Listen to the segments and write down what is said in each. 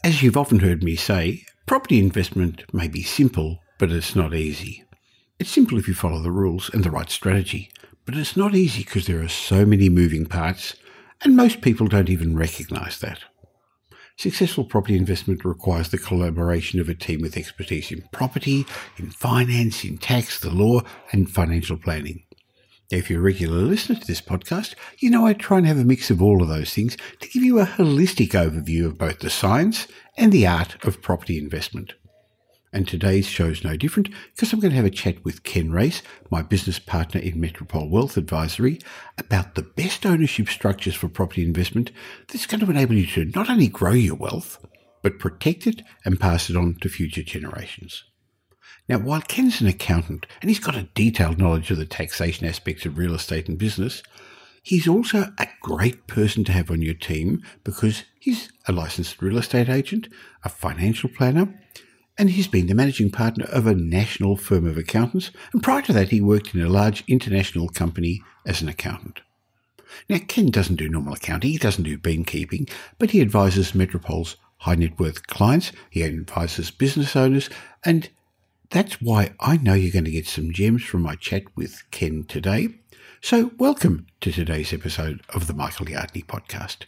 As you've often heard me say, property investment may be simple, but it's not easy. It's simple if you follow the rules and the right strategy, but it's not easy because there are so many moving parts, and most people don't even recognise that. Successful property investment requires the collaboration of a team with expertise in property, in finance, in tax, the law, and financial planning. Now, if you're a regular listener to this podcast, you know I try and have a mix of all of those things to give you a holistic overview of both the science and the art of property investment. And today's show's no different because I'm going to have a chat with Ken Race, my business partner in Metropole Wealth Advisory, about the best ownership structures for property investment that's going to enable you to not only grow your wealth, but protect it and pass it on to future generations. Now, while Ken's an accountant and he's got a detailed knowledge of the taxation aspects of real estate and business, he's also a great person to have on your team because he's a licensed real estate agent, a financial planner, and he's been the managing partner of a national firm of accountants. And prior to that, he worked in a large international company as an accountant. Now, Ken doesn't do normal accounting, he doesn't do beekeeping, but he advises Metropole's high net worth clients, he advises business owners, and that's why I know you're going to get some gems from my chat with Ken today. So welcome to today's episode of the Michael Yardney Podcast.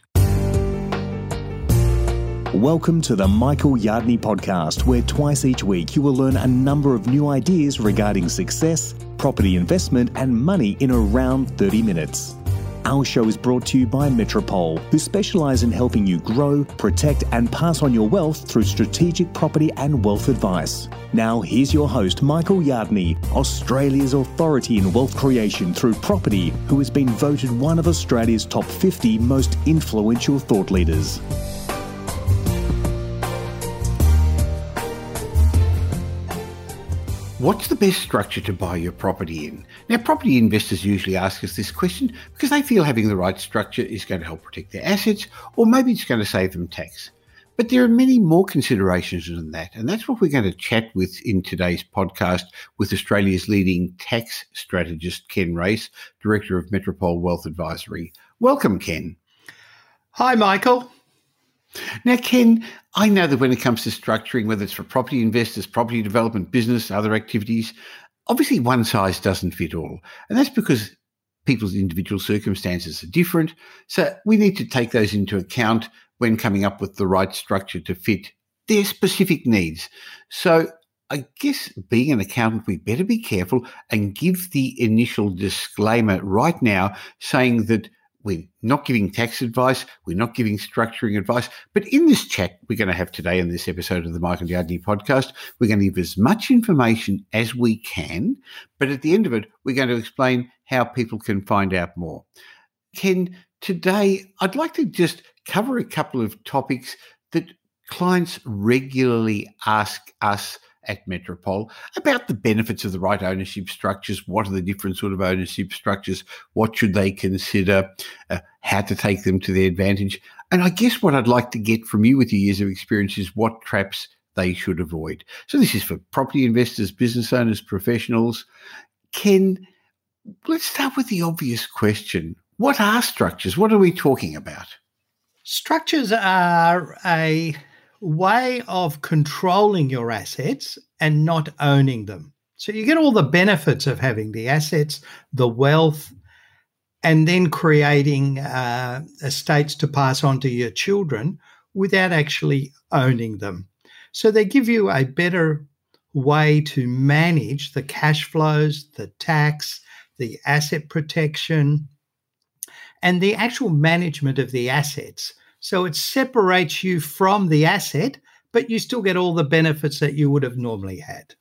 Welcome to the Michael Yardney Podcast, where twice each week you will learn a number of new ideas regarding success, property investment and money in around 30 minutes. Our show is brought to you by Metropole, who specialise in helping you grow, protect and pass on your wealth through strategic property and wealth advice. Now here's your host, Michael Yardney, Australia's authority in wealth creation through property, who has been voted one of Australia's top 50 most influential thought leaders. What's the best structure to buy your property in? Now, property investors usually ask us this question because they feel having the right structure is going to help protect their assets, or maybe it's going to save them tax. But there are many more considerations than that, and that's what we're going to chat with in today's podcast with Australia's leading tax strategist, Ken Race, Director of Metropole Wealth Advisory. Welcome, Ken. Hi, Michael. Now, Ken, I know that when it comes to structuring, whether it's for property investors, property development, business, other activities, obviously one size doesn't fit all. And that's because people's individual circumstances are different. So we need to take those into account when coming up with the right structure to fit their specific needs. So I guess being an accountant, we better be careful and give the initial disclaimer right now saying that we're not giving tax advice, we're not giving structuring advice, but in this chat we're going to have today in this episode of the Michael Yardney Podcast, we're going to give as much information as we can, but at the end of it, we're going to explain how people can find out more. Ken, today I'd like to just cover a couple of topics that clients regularly ask us at Metropole about the benefits of the right ownership structures. What are the different sort of ownership structures? What should they consider? How to take them to their advantage? And I guess what I'd like to get from you with your years of experience is what traps they should avoid. So this is for property investors, business owners, professionals. Ken, let's start with the obvious question. What are structures? What are we talking about? Structures are a way of controlling your assets and not owning them. So you get all the benefits of having the assets, the wealth, and then creating estates to pass on to your children without actually owning them. So they give you a better way to manage the cash flows, the tax, the asset protection, and the actual management of the assets. So it separates you from the asset, but you still get all the benefits that you would have normally had.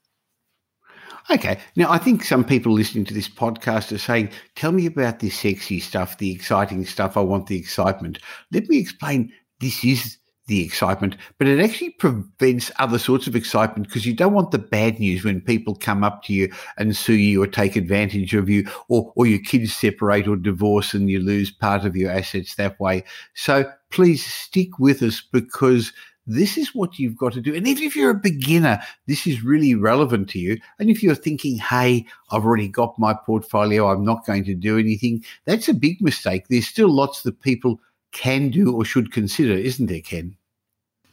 Okay. Now, I think some people listening to this podcast are saying, tell me about the sexy stuff, the exciting stuff. I want the excitement. Let me explain. This is the excitement, but it actually prevents other sorts of excitement because you don't want the bad news when people come up to you and sue you or take advantage of you, or your kids separate or divorce and you lose part of your assets that way. So please stick with us because this is what you've got to do. And even if you're a beginner, this is really relevant to you. And if you're thinking, hey, I've already got my portfolio, I'm not going to do anything, that's a big mistake. There's still lots that people can do or should consider, isn't there, Ken?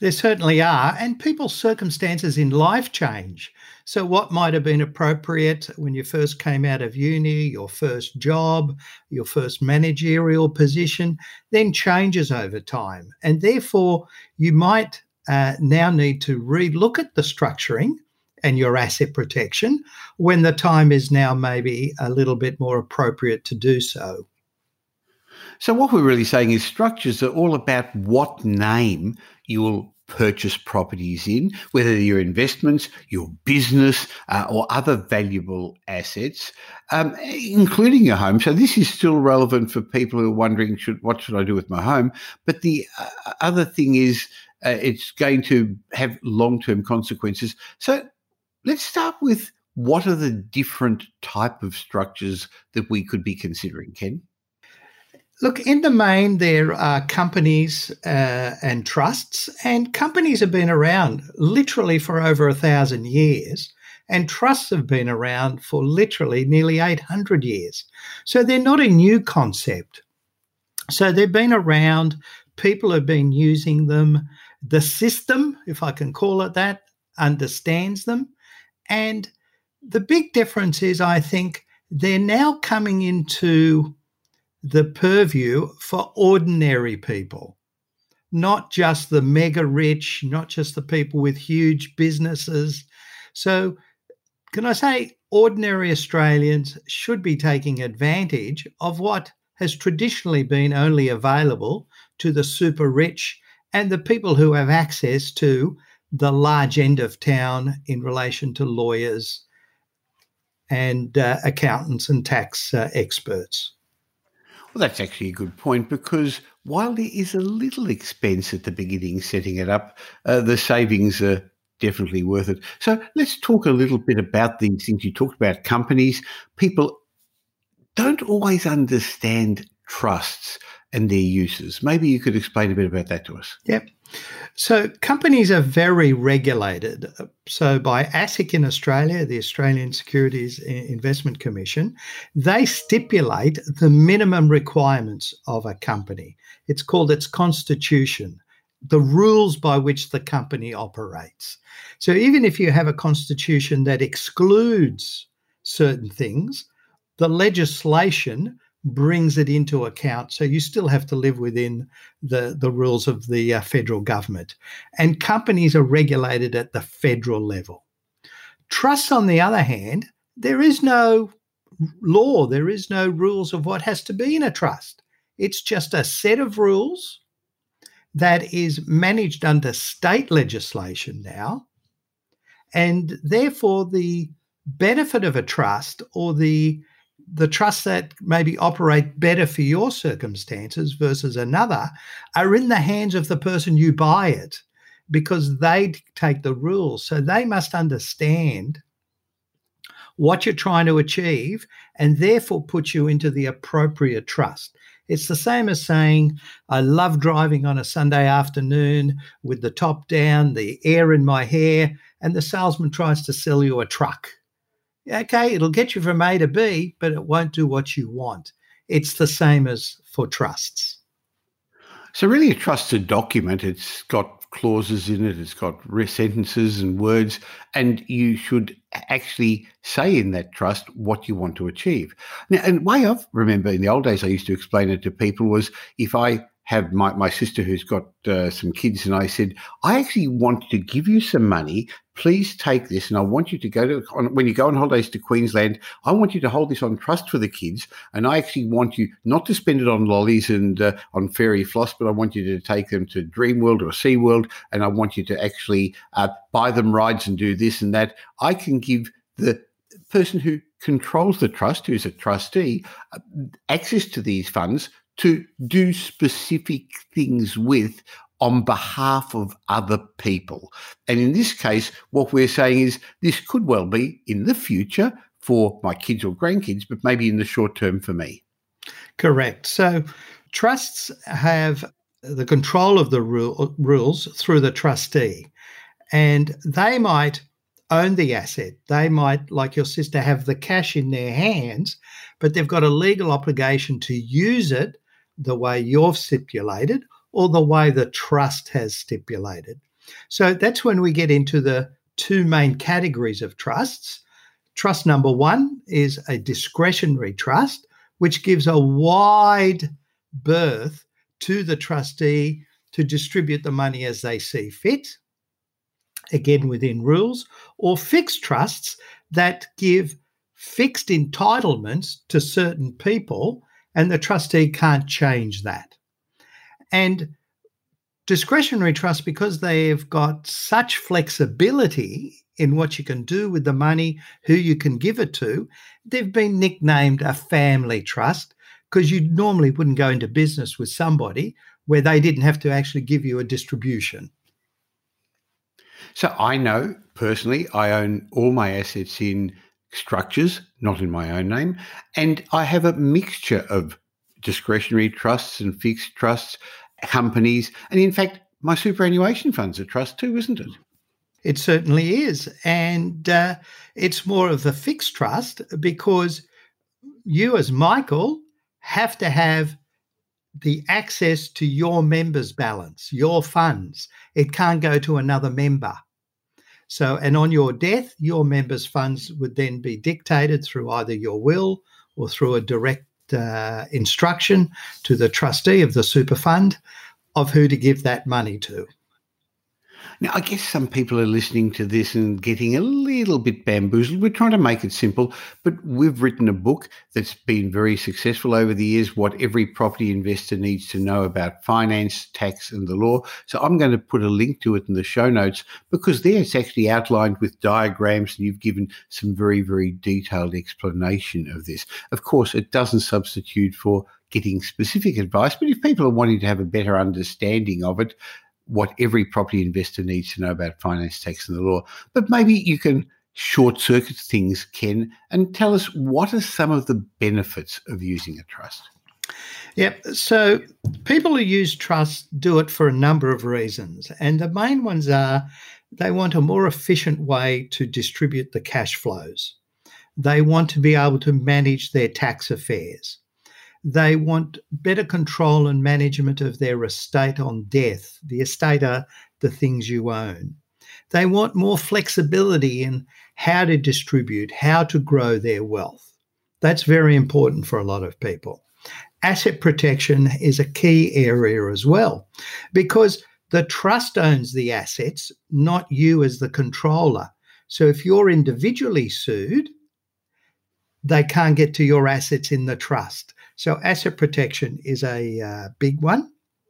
There certainly are, and people's circumstances in life change. So, what might have been appropriate when you first came out of uni, your first job, your first managerial position, then changes over time. And therefore, you might now need to relook at the structuring and your asset protection when the time is now maybe a little bit more appropriate to do so. So what we're really saying is structures are all about what name you will purchase properties in, whether your investments, your business, or other valuable assets, including your home. So this is still relevant for people who are wondering, what should I do with my home? But the other thing is it's going to have long-term consequences. So let's start with what are the different type of structures that we could be considering, Ken? Look, in the main, there are companies and trusts, and companies have been around literally for over 1,000 years, and trusts have been around for literally nearly 800 years. So they're not a new concept. So they've been around, people have been using them. The system, if I can call it that, understands them. And the big difference is, I think, they're now coming into the purview for ordinary people, not just the mega rich, not just the people with huge businesses. So can I say ordinary Australians should be taking advantage of what has traditionally been only available to the super rich and the people who have access to the large end of town in relation to lawyers and accountants and tax experts. Well, that's actually a good point, because while there is a little expense at the beginning setting it up, the savings are definitely worth it. So let's talk a little bit about these things. You talked about companies. People don't always understand trusts and their uses. Maybe you could explain a bit about that to us. Yep. So companies are very regulated. So by ASIC in Australia, the Australian Securities Investment Commission, they stipulate the minimum requirements of a company. It's called its constitution, the rules by which the company operates. So even if you have a constitution that excludes certain things, the legislation brings it into account. So you still have to live within the rules of the federal government. And companies are regulated at the federal level. Trusts, on the other hand, there is no law, there is no rules of what has to be in a trust. It's just a set of rules that is managed under state legislation now. And therefore, the benefit of a trust, or the trusts that maybe operate better for your circumstances versus another, are in the hands of the person you buy it, because they dictate the rules. So they must understand what you're trying to achieve and therefore put you into the appropriate trust. It's the same as saying, I love driving on a Sunday afternoon with the top down, the air in my hair, and the salesman tries to sell you a truck. Okay, it'll get you from A to B, but it won't do what you want. It's the same as for trusts. So really a trust's a document. It's got clauses in it. It's got sentences and words, and you should actually say in that trust what you want to achieve. Now, and the way I remember in the old days I used to explain it to people was, if I have my sister who's got some kids, and I said, I actually want to give you some money. Please take this, and I want you to when you go on holidays to Queensland, I want you to hold this on trust for the kids, and I actually want you not to spend it on lollies and on fairy floss, but I want you to take them to Dreamworld or SeaWorld, and I want you to actually buy them rides and do this and that. I can give the person who controls the trust, who's a trustee, access to these funds to do specific things with on behalf of other people. And in this case, what we're saying is this could well be in the future for my kids or grandkids, but maybe in the short term for me. Correct. So trusts have the control of the rules through the trustee, and they might own the asset. They might, like your sister, have the cash in their hands, but they've got a legal obligation to use it the way you've stipulated or the way the trust has stipulated. So that's when we get into the two main categories of trusts. Trust number one is a discretionary trust, which gives a wide berth to the trustee to distribute the money as they see fit, again within rules, or fixed trusts that give fixed entitlements to certain people and the trustee can't change that. And discretionary trusts, because they've got such flexibility in what you can do with the money, who you can give it to, they've been nicknamed a family trust because you normally wouldn't go into business with somebody where they didn't have to actually give you a distribution. So I know personally I own all my assets in structures, not in my own name, and I have a mixture of discretionary trusts and fixed trusts, companies, and in fact, my superannuation fund's a trust too, isn't it? It certainly is. And it's more of a fixed trust because you as Michael have to have the access to your members' balance, your funds. It can't go to another member. So, and on your death, your members' funds would then be dictated through either your will or through a direct instruction to the trustee of the super fund of who to give that money to. Now, I guess some people are listening to this and getting a little bit bamboozled. We're trying to make it simple, but we've written a book that's been very successful over the years, what every property investor needs to know about finance, tax and the law. So I'm going to put a link to it in the show notes because there it's actually outlined with diagrams and you've given some very, very detailed explanation of this. Of course, it doesn't substitute for getting specific advice, but if people are wanting to have a better understanding of it, what every property investor needs to know about finance, tax and the law. But maybe you can short circuit things, Ken, and tell us what are some of the benefits of using a trust? Yep. So people who use trusts do it for a number of reasons. And the main ones are they want a more efficient way to distribute the cash flows. They want to be able to manage their tax affairs. They want better control and management of their estate on death. The estate are the things you own. They want more flexibility in how to distribute, how to grow their wealth. That's very important for a lot of people. Asset protection is a key area as well because the trust owns the assets, not you as the controller. So if you're individually sued, they can't get to your assets in the trust. So asset protection is a big one.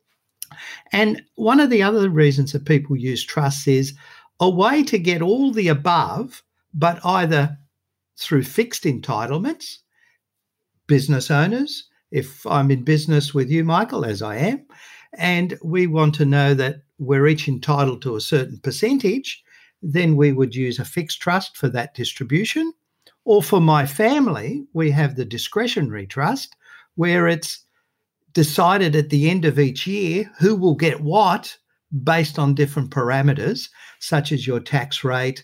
And one of the other reasons that people use trusts is a way to get all the above, but either through fixed entitlements, business owners, if I'm in business with you, Michael, as I am, and we want to know that we're each entitled to a certain percentage, then we would use a fixed trust for that distribution. Or for my family, we have the discretionary trust, where it's decided at the end of each year who will get what based on different parameters, such as your tax rate,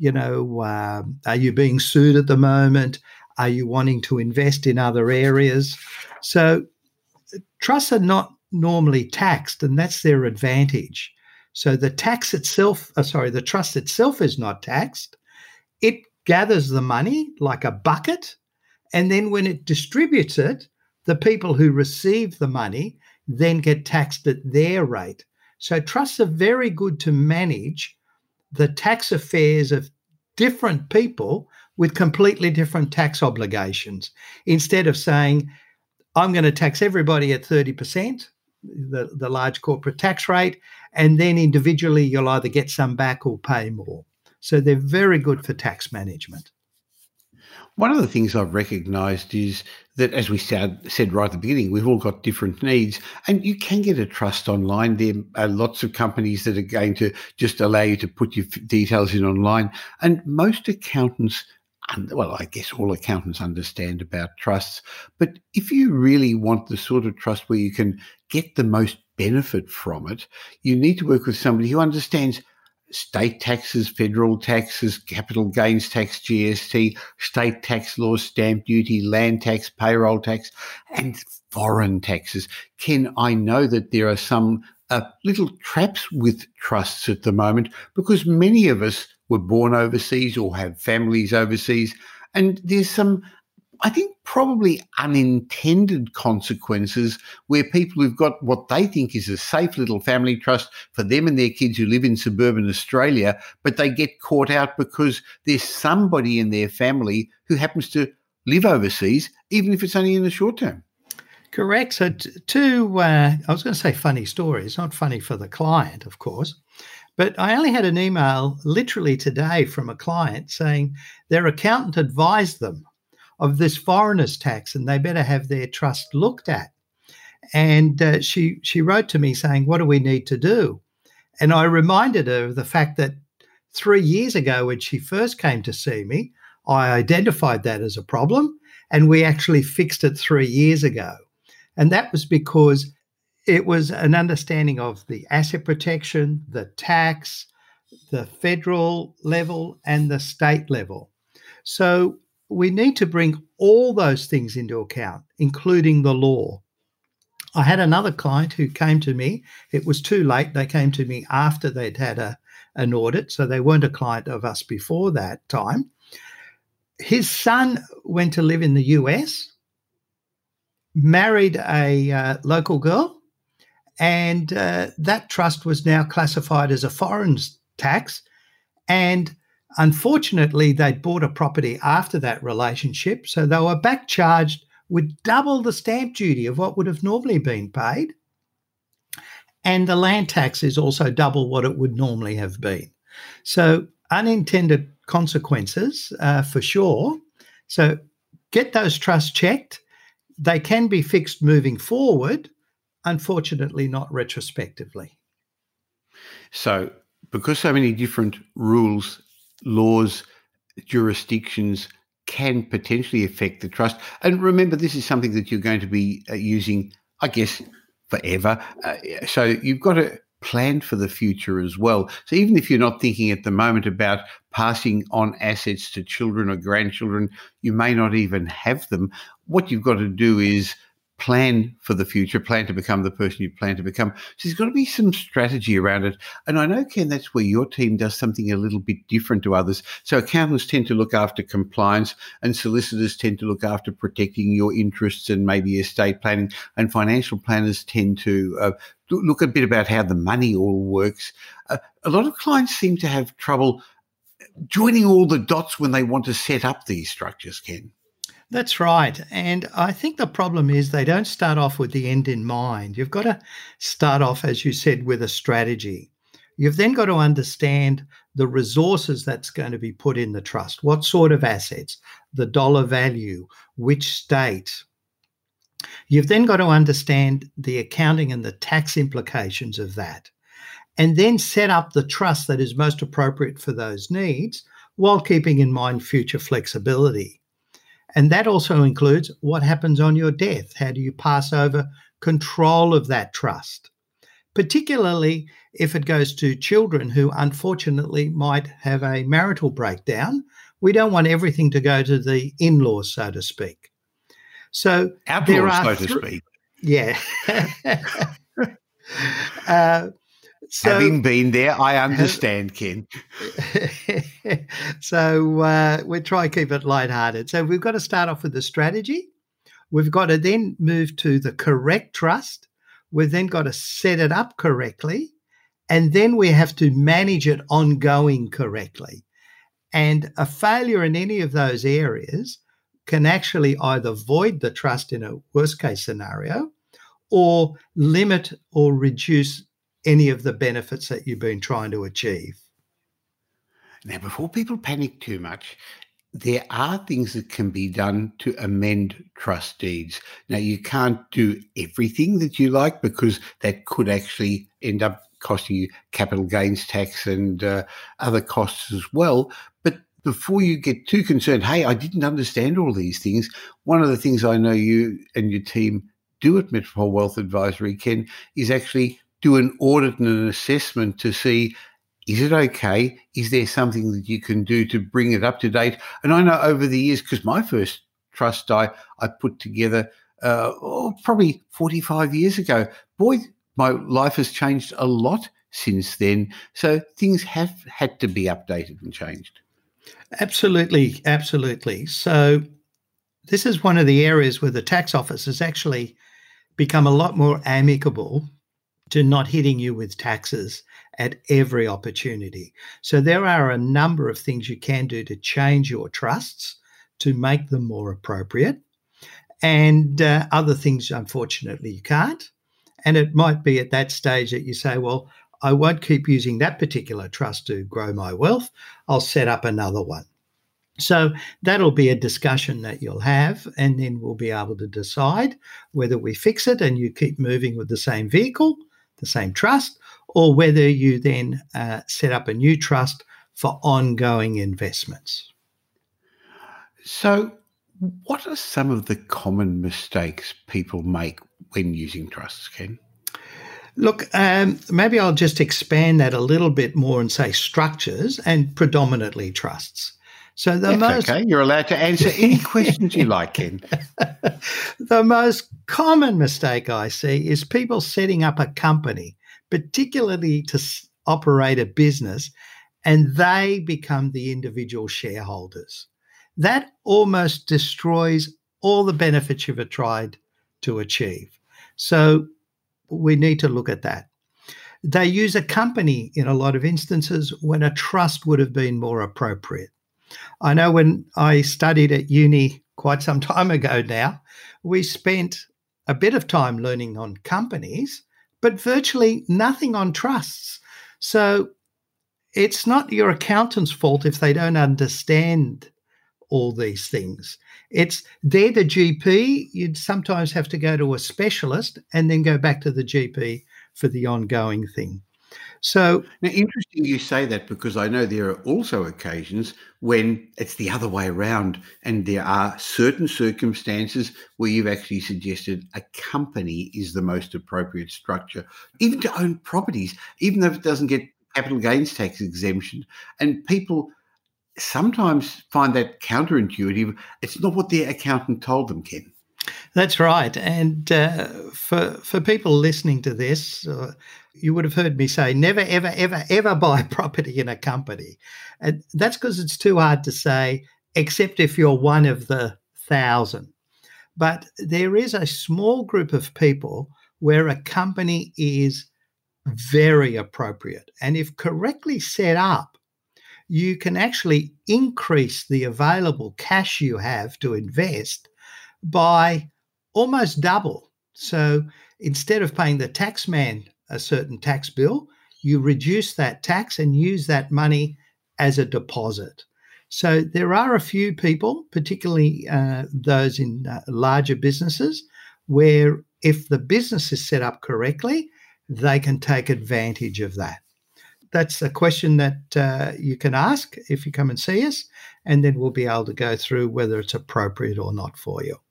are you being sued at the moment? Are you wanting to invest in other areas? So trusts are not normally taxed, and that's their advantage. So the trust itself is not taxed. It gathers the money like a bucket, and then when it distributes it, the people who receive the money then get taxed at their rate. So trusts are very good to manage the tax affairs of different people with completely different tax obligations. Instead of saying, I'm going to tax everybody at 30%, the large corporate tax rate, and then individually you'll either get some back or pay more. So they're very good for tax management. One of the things I've recognised is that, as we said right at the beginning, we've all got different needs, and you can get a trust online. There are lots of companies that are going to just allow you to put your details in online, and most accountants, well, I guess all accountants understand about trusts, but if you really want the sort of trust where you can get the most benefit from it, you need to work with somebody who understands state taxes, federal taxes, capital gains tax, GST, state tax laws, stamp duty, land tax, payroll tax, and foreign taxes. Ken, I know that there are some little traps with trusts at the moment because many of us were born overseas or have families overseas. And there's some, I think, probably unintended consequences where people who've got what they think is a safe little family trust for them and their kids who live in suburban Australia, but they get caught out because there's somebody in their family who happens to live overseas, even if it's only in the short term. Correct. So I was going to say funny story. It's not funny for the client, of course. But I only had an email literally today from a client saying their accountant advised them of this foreigners tax and they better have their trust looked at. And she wrote to me saying, what do we need to do? And I reminded her of the fact that 3 years ago when she first came to see me, I identified that as a problem and we actually fixed it 3 years ago. And that was because it was an understanding of the asset protection, the tax, the federal level and the state level. So we need to bring all those things into account, including the law. I had another client who came to me. It was too late. They came to me after they'd had an audit, so they weren't a client of us before that time. His son went to live in the US, married a local girl, and that trust was now classified as a foreign tax. And unfortunately, they'd bought a property after that relationship, so they were back charged with double the stamp duty of what would have normally been paid. And the land tax is also double what it would normally have been. So unintended consequences for sure. So get those trusts checked. They can be fixed moving forward, unfortunately not retrospectively. So because so many different rules, laws, jurisdictions can potentially affect the trust, and remember this is something that you're going to be using, I guess, forever. So you've got to plan for the future as well. So even if you're not thinking at the moment about passing on assets to children or grandchildren, you may not even have them. What you've got to do is plan for the future, plan to become the person you plan to become. So there's got to be some strategy around it. And I know, Ken, that's where your team does something a little bit different to others. So accountants tend to look after compliance and solicitors tend to look after protecting your interests and maybe estate planning, and financial planners tend to look a bit about how the money all works. A lot of clients seem to have trouble joining all the dots when they want to set up these structures, Ken. That's right. And I think the problem is they don't start off with the end in mind. You've got to start off, as you said, with a strategy. You've then got to understand the resources that's going to be put in the trust. What sort of assets, the dollar value, which state. You've then got to understand the accounting and the tax implications of that, and then set up the trust that is most appropriate for those needs while keeping in mind future flexibility. And that also includes what happens on your death. How do you pass over control of that trust? Particularly if it goes to children who unfortunately might have a marital breakdown. We don't want everything to go to the in-laws, so to speak. So outlaws, so to speak. Yeah. Having been there, I understand, Ken. So we try and keep it lighthearted. So we've got to start off with the strategy. We've got to then move to the correct trust. We've then got to set it up correctly. And then we have to manage it ongoing correctly. And a failure in any of those areas can actually either void the trust in a worst case scenario or limit or reduce any of the benefits that you've been trying to achieve. Now, before people panic too much, there are things that can be done to amend trust deeds. Now, you can't do everything that you like because that could actually end up costing you capital gains tax and other costs as well. But before you get too concerned, hey, I didn't understand all these things, one of the things I know you and your team do at Metropole Wealth Advisory, Ken, is actually do an audit and an assessment to see, is it okay? Is there something that you can do to bring it up to date? And I know over the years, because my first trust I put together probably 45 years ago, boy, My life has changed a lot since then, so things have had to be updated and changed. Absolutely, absolutely. So this is one of the areas where the tax office has actually become a lot more amicable to not hitting you with taxes at every opportunity. So there are a number of things you can do to change your trusts to make them more appropriate, and other things, unfortunately, you can't. And it might be at that stage that you say, well, I won't keep using that particular trust to grow my wealth. I'll set up another one. So that'll be a discussion that you'll have, and then we'll be able to decide whether we fix it and you keep moving with the same vehicle, the same trust, or whether you then set up a new trust for ongoing investments. So, what are some of the common mistakes people make when using trusts, Ken? Look, maybe I'll just expand that a little bit more and say structures and predominantly trusts. So Okay. You're allowed to answer any questions you like, Ken. The most common mistake I see is people setting up a company, particularly to operate a business, and they become the individual shareholders. That almost destroys all the benefits you've tried to achieve. So we need to look at that. They use a company in a lot of instances when a trust would have been more appropriate. I know when I studied at uni quite some time ago now, we spent a bit of time learning on companies, but virtually nothing on trusts. So it's not your accountant's fault if they don't understand all these things. They're the GP. You'd sometimes have to go to a specialist and then go back to the GP for the ongoing thing. So now, interesting you say that, because I know there are also occasions when it's the other way around, and there are certain circumstances where you've actually suggested a company is the most appropriate structure, even to own properties, even though it doesn't get capital gains tax exemption. And people sometimes find that counterintuitive. It's not what their accountant told them, Ken. That's right. And for people listening to this, you would have heard me say, never, ever, ever, ever buy property in a company. And that's because it's too hard to say, except if you're one of the 1,000. But there is a small group of people where a company is very appropriate. And if correctly set up, you can actually increase the available cash you have to invest by almost double. So instead of paying the tax man a certain tax bill, you reduce that tax and use that money as a deposit. So there are a few people, particularly those in larger businesses, where if the business is set up correctly, they can take advantage of that. That's a question that you can ask if you come and see us, and then we'll be able to go through whether it's appropriate or not for you.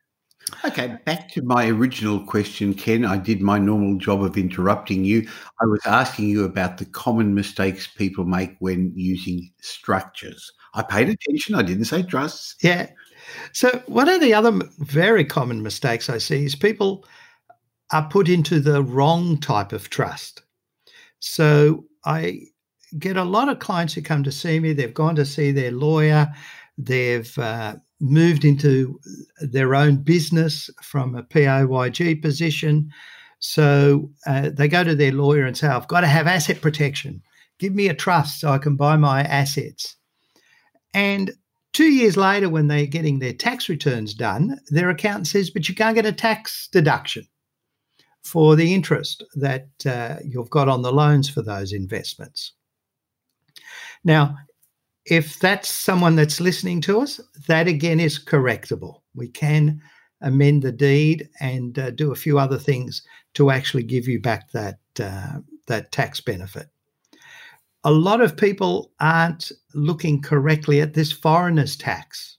Okay, back to my original question, Ken. I did my normal job of interrupting you. I was asking you about the common mistakes people make when using structures. I paid attention. I didn't say trusts. Yeah. So one of the other very common mistakes I see is people are put into the wrong type of trust. So I get a lot of clients who come to see me. They've gone to see their lawyer. They've moved into their own business from a PAYG position. So they go to their lawyer and say, I've got to have asset protection. Give me a trust so I can buy my assets. And 2 years later, when they're getting their tax returns done, their accountant says, but you can't get a tax deduction for the interest that you've got on the loans for those investments. Now, if that's someone that's listening to us, that again is correctable. We can amend the deed and do a few other things to actually give you back that tax benefit. A lot of people aren't looking correctly at this foreigner's tax.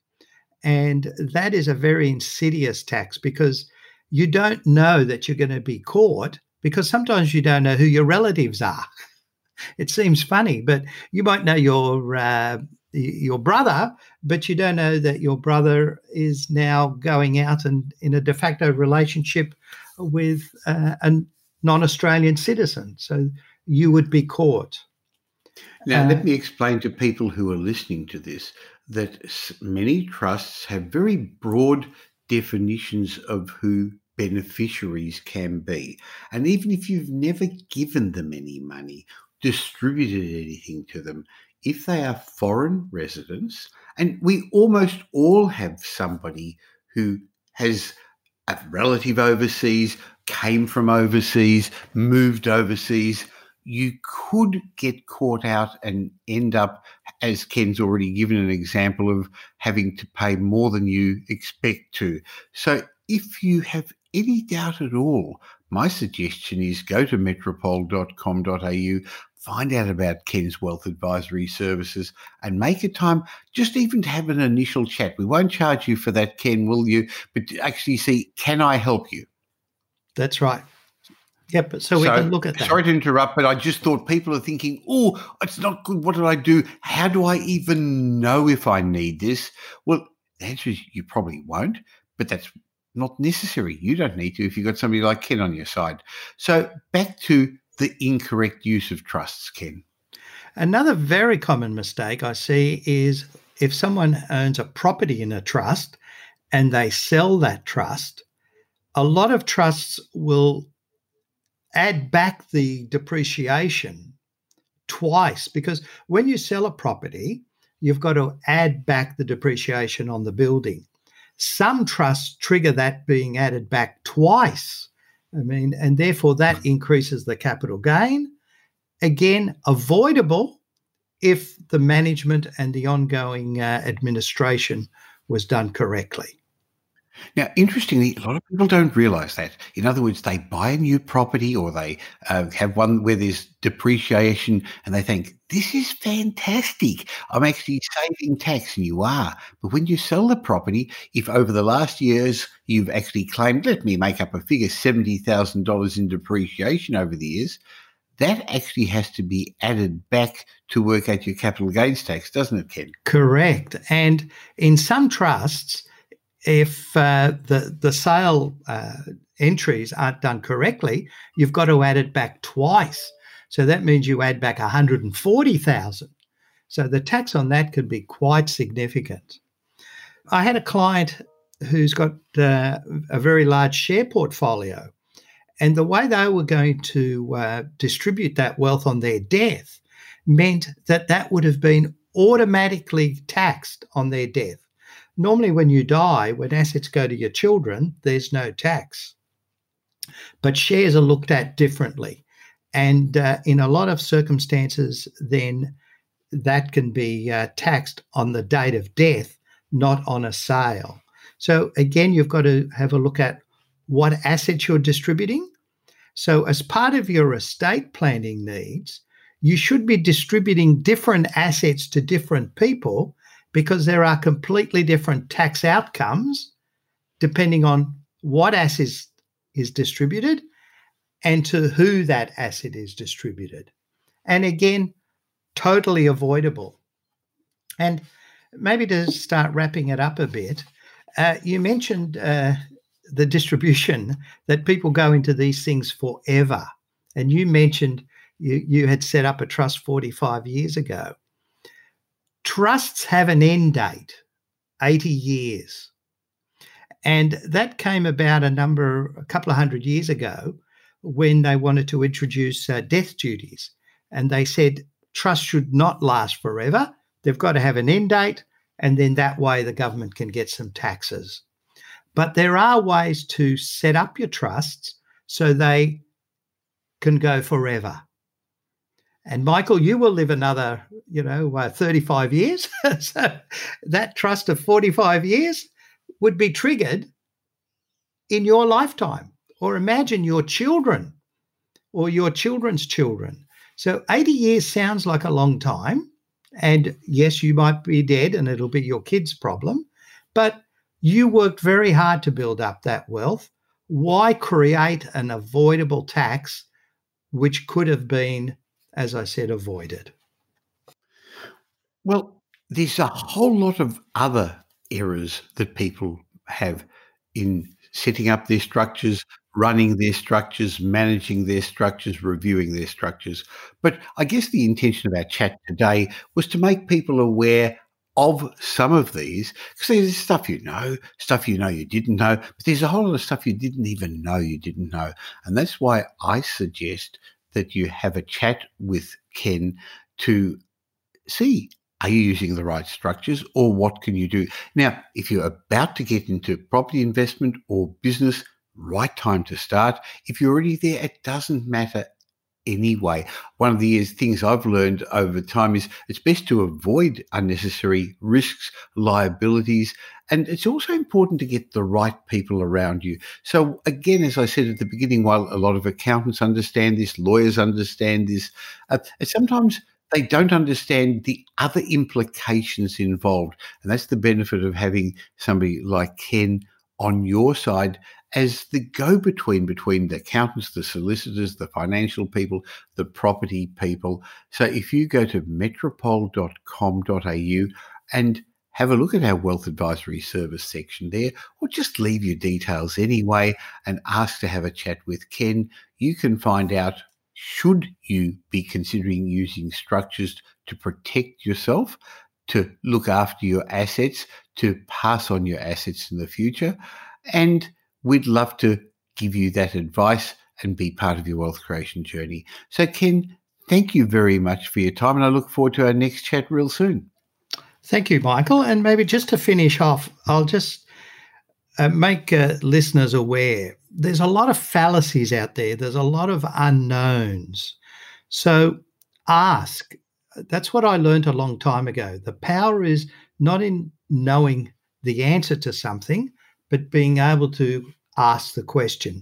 And that is a very insidious tax, because you don't know that you're going to be caught, because sometimes you don't know who your relatives are. It seems funny, but you might know your brother, but you don't know that your brother is now going out and in a de facto relationship with non-Australian citizen. So you would be caught. Now, let me explain to people who are listening to this that many trusts have very broad definitions of who beneficiaries can be. And even if you've never given them any money, distributed anything to them, if they are foreign residents, and we almost all have somebody who has a relative overseas, came from overseas, moved overseas, you could get caught out and end up, as Ken's already given an example of, having to pay more than you expect to. So if you have any doubt at all, my suggestion is go to metropole.com.au, find out about Ken's Wealth Advisory Services and make a time just even to have an initial chat. We won't charge you for that, Ken, will you? But to actually see, can I help you? That's right. Yep, so we can look at that. Sorry to interrupt, but I just thought people are thinking, oh, it's not good. What do I do? How do I even know if I need this? Well, the answer is you probably won't, but that's not necessary. You don't need to if you've got somebody like Ken on your side. So back to the incorrect use of trusts, Ken. Another very common mistake I see is if someone owns a property in a trust and they sell that trust, a lot of trusts will add back the depreciation twice, because when you sell a property, you've got to add back the depreciation on the building. Some trusts trigger that being added back twice. And therefore that increases the capital gain. Again, avoidable if the management and the ongoing administration was done correctly. Now, interestingly, a lot of people don't realise that. In other words, they buy a new property or they have one where there's depreciation and they think, this is fantastic. I'm actually saving tax, and you are. But when you sell the property, if over the last years you've actually claimed, let me make up a figure, $70,000 in depreciation over the years, that actually has to be added back to work out your capital gains tax, doesn't it, Ken? Correct. And in some trusts, if the sale entries aren't done correctly, you've got to add it back twice. So that means you add back $140,000. So the tax on that could be quite significant. I had a client who's got a very large share portfolio, and the way they were going to distribute that wealth on their death meant that would have been automatically taxed on their death. Normally, when you die, when assets go to your children, there's no tax. But shares are looked at differently. And in a lot of circumstances, then that can be taxed on the date of death, not on a sale. So again, you've got to have a look at what assets you're distributing. So as part of your estate planning needs, you should be distributing different assets to different people, because there are completely different tax outcomes depending on what asset is distributed and to who that asset is distributed. And again, totally avoidable. And maybe to start wrapping it up a bit, you mentioned the distribution, that people go into these things forever. And you mentioned you had set up a trust 45 years ago. Trusts have an end date, 80 years. And that came about a couple of hundred years ago when they wanted to introduce death duties. And they said trusts should not last forever. They've got to have an end date, and then that way the government can get some taxes. But there are ways to set up your trusts so they can go forever. And Michael, you will live another, 35 years. So that trust of 45 years would be triggered in your lifetime. Or imagine your children or your children's children. So 80 years sounds like a long time. And yes, you might be dead and it'll be your kids' problem. But you worked very hard to build up that wealth. Why create an avoidable tax which could have been, as I said, avoided? Well, there's a whole lot of other errors that people have in setting up their structures, running their structures, managing their structures, reviewing their structures. But I guess the intention of our chat today was to make people aware of some of these, because there's stuff you know you didn't know, but there's a whole lot of stuff you didn't even know you didn't know. And that's why I suggest that you have a chat with Ken to see, are you using the right structures, or what can you do? Now, if you're about to get into property investment or business, right time to start. If you're already there, it doesn't matter anyway. One of the things I've learned over time is it's best to avoid unnecessary risks, liabilities, and it's also important to get the right people around you. So again, as I said at the beginning, while a lot of accountants understand this, lawyers understand this, sometimes they don't understand the other implications involved. And that's the benefit of having somebody like Ken on your side as the go-between between the accountants, the solicitors, the financial people, the property people. So if you go to metropole.com.au and have a look at our wealth advisory service section there, or just leave your details anyway and ask to have a chat with Ken, you can find out, should you be considering using structures to protect yourself, to look after your assets, to pass on your assets in the future. And we'd love to give you that advice and be part of your wealth creation journey. So Ken, thank you very much for your time, and I look forward to our next chat real soon. Thank you, Michael. And maybe just to finish off, I'll just make listeners aware. There's a lot of fallacies out there. There's a lot of unknowns. So ask. That's what I learned a long time ago. The power is not in knowing the answer to something, but being able to ask the question.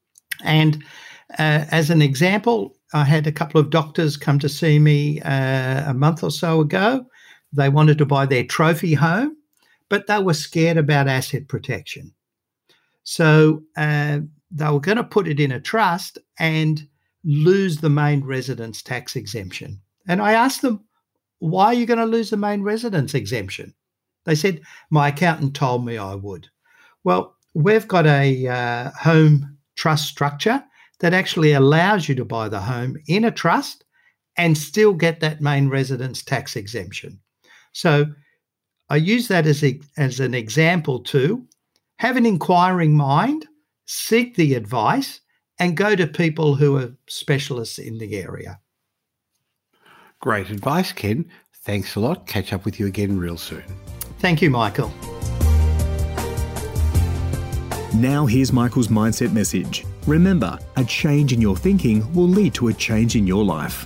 And as an example, I had a couple of doctors come to see me a month or so ago. They wanted to buy their trophy home, but they were scared about asset protection. So they were going to put it in a trust and lose the main residence tax exemption. And I asked them, why are you going to lose the main residence exemption? They said, my accountant told me I would. Well, we've got a home trust structure that actually allows you to buy the home in a trust and still get that main residence tax exemption. So I use that as an example to have an inquiring mind, seek the advice, and go to people who are specialists in the area. Great advice, Ken. Thanks a lot. Catch up with you again real soon. Thank you, Michael. Now here's Michael's mindset message. Remember, a change in your thinking will lead to a change in your life.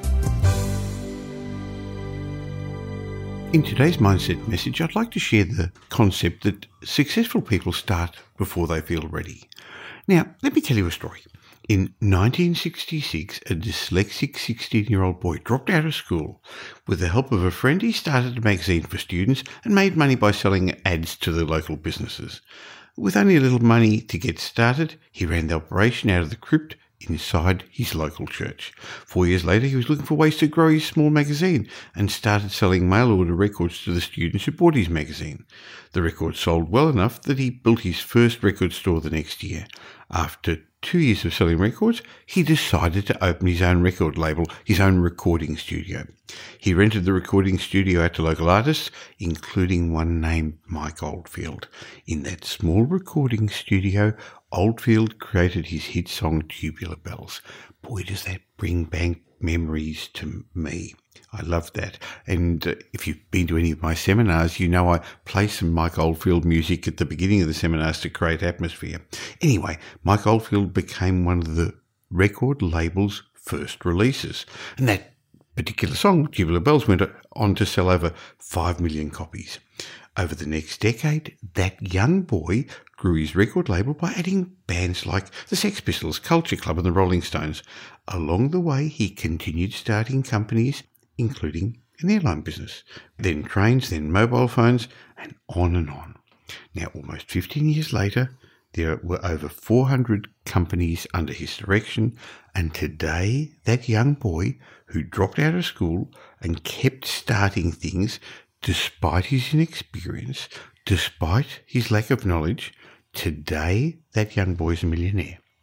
In today's mindset message, I'd like to share the concept that successful people start before they feel ready. Now, let me tell you a story. In 1966, a dyslexic 16-year-old boy dropped out of school. With the help of a friend, he started a magazine for students and made money by selling ads to the local businesses. With only a little money to get started, he ran the operation out of the crypt inside his local church. 4 years later, he was looking for ways to grow his small magazine and started selling mail-order records to the students who bought his magazine. The records sold well enough that he built his first record store the next year. After 2 years of selling records, he decided to open his own record label, his own recording studio. He rented the recording studio out to local artists, including one named Mike Oldfield. In that small recording studio, Oldfield created his hit song Tubular Bells. Boy, does that bring back memories to me. I love that. And if you've been to any of my seminars, you know I play some Mike Oldfield music at the beginning of the seminars to create atmosphere. Anyway, Mike Oldfield became one of the record label's first releases. And that particular song, Tubular Bells, went on to sell over 5 million copies. Over the next decade, that young boy grew his record label by adding bands like the Sex Pistols, Culture Club and the Rolling Stones. Along the way, he continued starting companies, including an airline business, then trains, then mobile phones, and on and on. Now, almost 15 years later, there were over 400 companies under his direction, and today, that young boy who dropped out of school and kept starting things despite his inexperience, despite his lack of knowledge, today that young boy's a millionaire.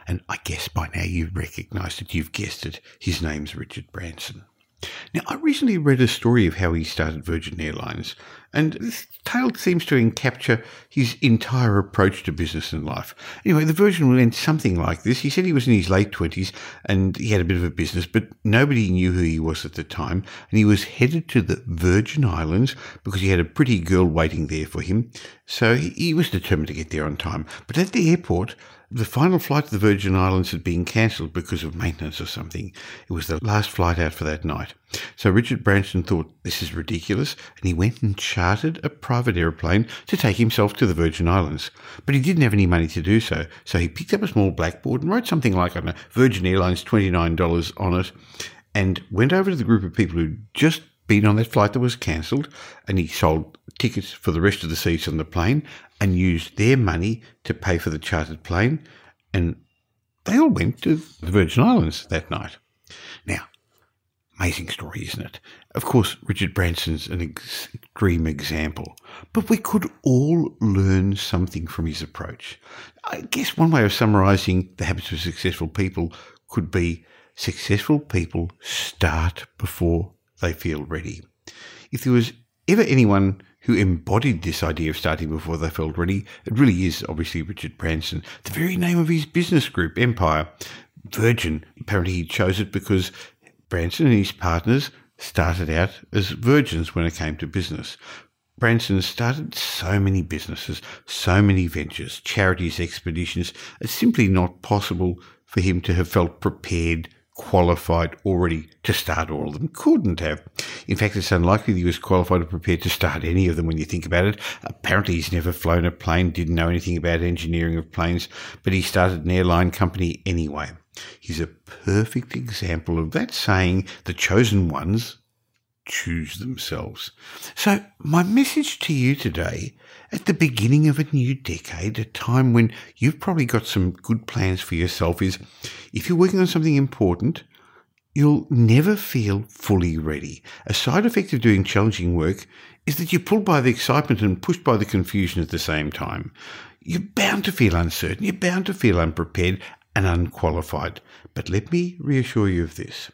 And I guess by now you've recognised it, you've guessed it, his name's Richard Branson. Now, I recently read a story of how he started Virgin Airlines, and this tale seems to encapture his entire approach to business and life. Anyway, the version went something like this. He said he was in his late 20s and he had a bit of a business, but nobody knew who he was at the time, and he was headed to the Virgin Islands because he had a pretty girl waiting there for him, so he was determined to get there on time. But at the airport, the final flight to the Virgin Islands had been cancelled because of maintenance or something. It was the last flight out for that night. So Richard Branson thought, this is ridiculous, and he went and chartered a private aeroplane to take himself to the Virgin Islands. But he didn't have any money to do so, so he picked up a small blackboard and wrote something like, I don't know, Virgin Airlines $29 on it, and went over to the group of people who'd just been on that flight that was cancelled, and he sold tickets for the rest of the seats on the plane and used their money to pay for the chartered plane, and they all went to the Virgin Islands that night. Now, amazing story, isn't it? Of course, Richard Branson's an extreme example, but we could all learn something from his approach. I guess one way of summarising the habits of successful people could be successful people start before they feel ready. If there was ever anyone who embodied this idea of starting before they felt ready, it really is obviously Richard Branson. The very name of his business group, Empire, Virgin, apparently he chose it because Branson and his partners started out as virgins when it came to business. Branson started so many businesses, so many ventures, charities, expeditions. It's simply not possible for him to have felt prepared, qualified already to start all of them. Couldn't have. In fact, it's unlikely that he was qualified or prepared to start any of them when you think about it. Apparently he's never flown a plane, didn't know anything about engineering of planes, but he started an airline company anyway. He's a perfect example of that saying, the chosen ones choose themselves. So my message to you today, at the beginning of a new decade, a time when you've probably got some good plans for yourself, is if you're working on something important, you'll never feel fully ready. A side effect of doing challenging work is that you're pulled by the excitement and pushed by the confusion at the same time. You're bound to feel uncertain, you're bound to feel unprepared and unqualified. But let me reassure you of this.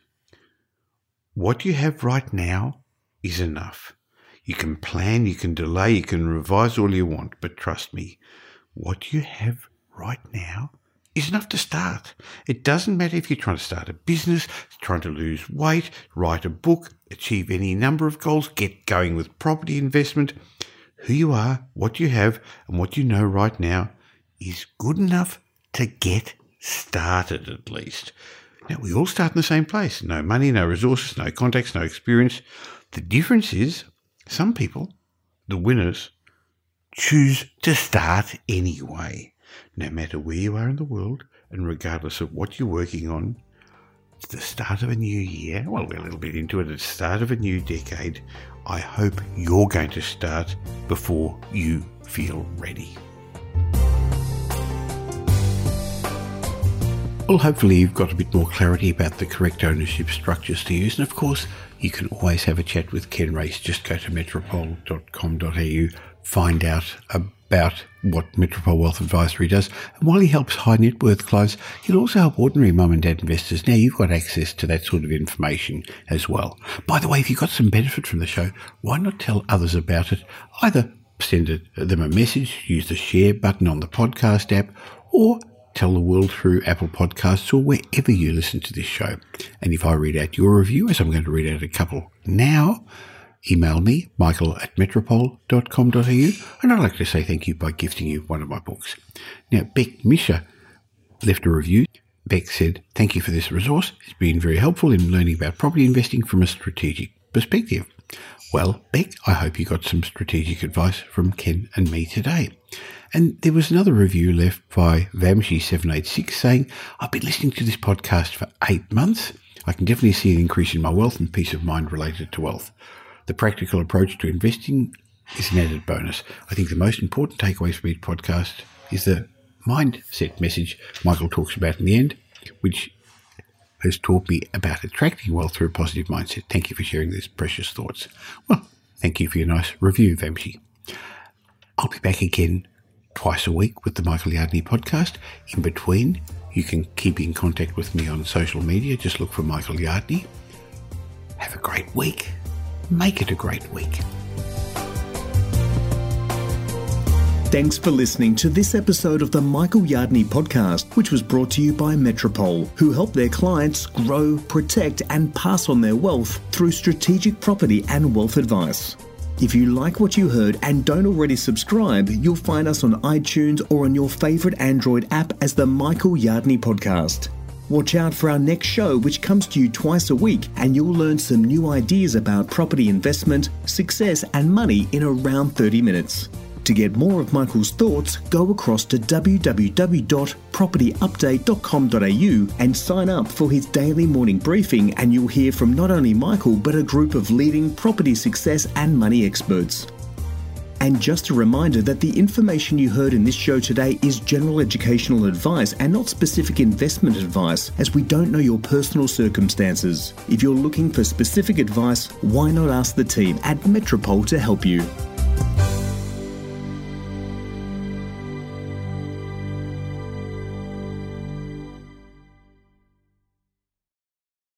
What you have right now is enough. You can plan, you can delay, you can revise all you want, but trust me, what you have right now is enough to start. It doesn't matter if you're trying to start a business, trying to lose weight, write a book, achieve any number of goals, get going with property investment. Who you are, what you have, and what you know right now is good enough to get started at least. Now, we all start in the same place. No money, no resources, no contacts, no experience. The difference is some people, the winners, choose to start anyway. No matter where you are in the world and regardless of what you're working on, it's the start of a new year. Well, we're a little bit into it. It's the start of a new decade. I hope you're going to start before you feel ready. Well, hopefully you've got a bit more clarity about the correct ownership structures to use. And of course, you can always have a chat with Ken Race. Just go to metropole.com.au, find out about what Metropole Wealth Advisory does. And while he helps high net worth clients, he'll also help ordinary mum and dad investors. Now you've got access to that sort of information as well. By the way, if you've got some benefit from the show, why not tell others about it? Either send them a message, use the share button on the podcast app, or tell the world through Apple Podcasts or wherever you listen to this show. And if I read out your review, as I'm going to read out a couple now, email me, michael@metropole.com.au, and I'd like to say thank you by gifting you one of my books. Now, Beck Misha left a review. Beck said, thank you for this resource. It's been very helpful in learning about property investing from a strategic perspective. Well, Beck, I hope you got some strategic advice from Ken and me today. And there was another review left by Vamshi786 saying, I've been listening to this podcast for 8 months. I can definitely see an increase in my wealth and peace of mind related to wealth. The practical approach to investing is an added bonus. I think the most important takeaways from each podcast is the mindset message Michael talks about in the end, which has taught me about attracting wealth through a positive mindset. Thank you for sharing these precious thoughts. Well, thank you for your nice review, Vamshi. I'll be back again twice a week with the Michael Yardney podcast. In between, You can keep in contact with me on social media. Just look for Michael Yardney. Have a great week. Make it a great week. Thanks for listening to this episode of the Michael Yardney podcast, which was brought to you by Metropole, who help their clients grow, protect, and pass on their wealth through strategic property and wealth advice. If you like what you heard and don't already subscribe, you'll find us on iTunes or on your favourite Android app as the Michael Yardney podcast. Watch out for our next show, which comes to you twice a week, and you'll learn some new ideas about property investment, success, and money in around 30 minutes. To get more of Michael's thoughts, go across to www.propertyupdate.com.au and sign up for his daily morning briefing, and you'll hear from not only Michael but a group of leading property success and money experts. And just a reminder that the information you heard in this show today is general educational advice and not specific investment advice, as we don't know your personal circumstances. If you're looking for specific advice, why not ask the team at Metropole to help you?